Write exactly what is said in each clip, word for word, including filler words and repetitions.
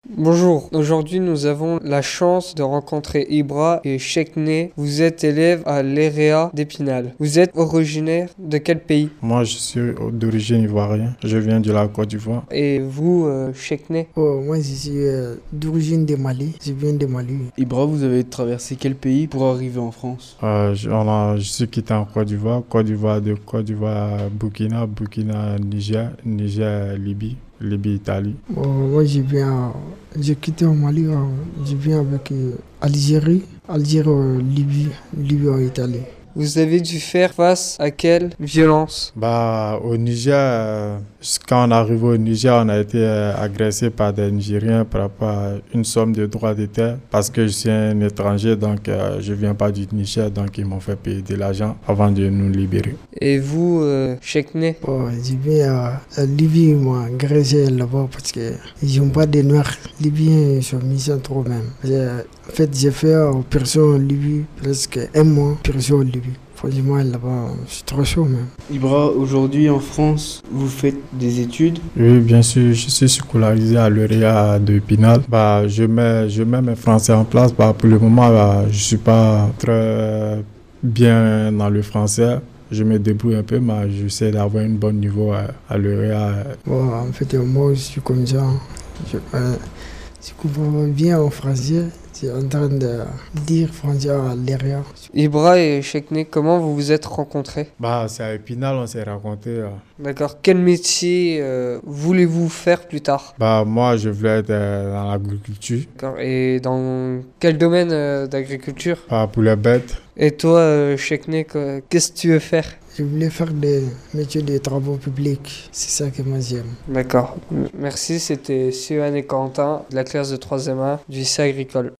Bonjour, aujourd'hui nous avons la chance de rencontrer Ibra et Chekne. Vous êtes élève à l'E R E A d'Épinal. Vous êtes originaire de quel pays? Moi, je suis d'origine ivoirienne. Je viens de la Côte d'Ivoire. Et vous, euh, Chekne? Oh, moi, je suis euh, d'origine de Mali. Je viens de Mali. Ibra, vous avez traversé quel pays pour arriver en France? Euh, je, on a, je suis quitté en Côte d'Ivoire. Côte d'Ivoire de Côte d'Ivoire, Burkina, Burkina, Niger, Niger, Libye. Libye, Italie. Oh, moi, je viens, j'ai quitté au Mali, euh, je viens avec euh, Algérie, Algérie, euh, Libye, Libye, Italie. Vous avez dû faire face à quelle violence? Bah, au Niger, euh, quand on est arrivé au Niger, on a été euh, agressé par des Nigériens par rapport à une somme de droits de terre. Parce que je suis un étranger, donc euh, je ne viens pas du Niger, donc ils m'ont fait payer de l'argent avant de nous libérer. Et vous, euh, Chekne? Oh, je viens à, à Libye, moi, agressé là-bas parce qu'ils n'ont pas de noirs. Libyens, ils sont mis trop même. En fait, j'ai fait opération en Libye, presque un mois, opération en Libye. Franchement, là-bas, c'est trop chaud même. Ibra, aujourd'hui en France, vous faites des études? Oui, bien sûr, je suis scolarisé à l'E R E A de Épinal. Bah, je mets, je mets mes français en place. Bah, pour le moment, bah, je ne suis pas très bien dans le français. Je me débrouille un peu, mais j'essaie d'avoir un bon niveau à, à l'E R E A. Bon, en fait, moi, je suis comme ça. Je, euh, je comprends bien en français. Je suis en train de dire français à l'E R E A. Ibra et Chekne, comment vous vous êtes rencontrés? Bah, c'est à Épinal, on s'est rencontrés. Euh. D'accord. Quel métier euh, voulez-vous faire plus tard? Bah, moi, je voulais être euh, dans l'agriculture. D'accord. Et dans quel domaine euh, d'agriculture? Bah, pour les bêtes. Et toi, euh, Chekne, qu'est-ce que tu veux faire? Je voulais faire des métiers de travaux publics. C'est ça que moi j'aime. D'accord. Merci, c'était Sioane et Quentin de la classe de troisième A du lycée agricole.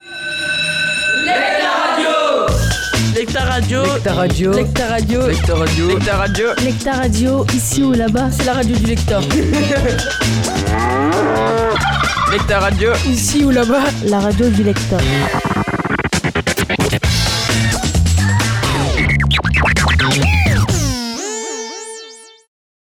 Lecta Radio, Lecta Radio, Lecta Radio, Lecta Radio, Lecta Radio, Lecta Radio, ici ou là-bas, c'est la radio du lecteur. Lecta Radio, ici ou là-bas, la radio du lecteur.